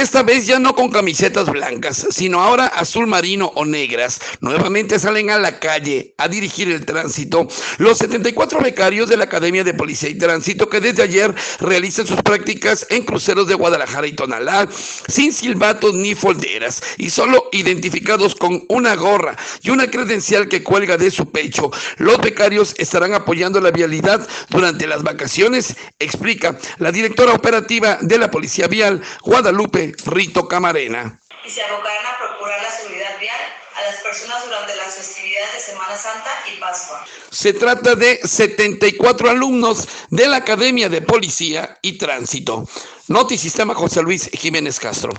Esta vez ya no con camisetas blancas, sino ahora azul marino o negras. Nuevamente salen a la calle a dirigir el tránsito los 74 becarios de la Academia de Policía y Tránsito que desde ayer realizan sus prácticas en cruceros de Guadalajara y Tonalá, sin silbatos ni folderas y solo identificados con una gorra y una credencial que cuelga de su pecho. Los becarios estarán apoyando la vialidad durante las vacaciones, explica la directora operativa de la Policía Vial, Guadalupe Rito Camarena. Y se abocarán a procurar la seguridad vial a las personas durante las festividades de Semana Santa y Pascua. Se trata de 74 alumnos de la Academia de Policía y Tránsito. Notisistema José Luis Jiménez Castro.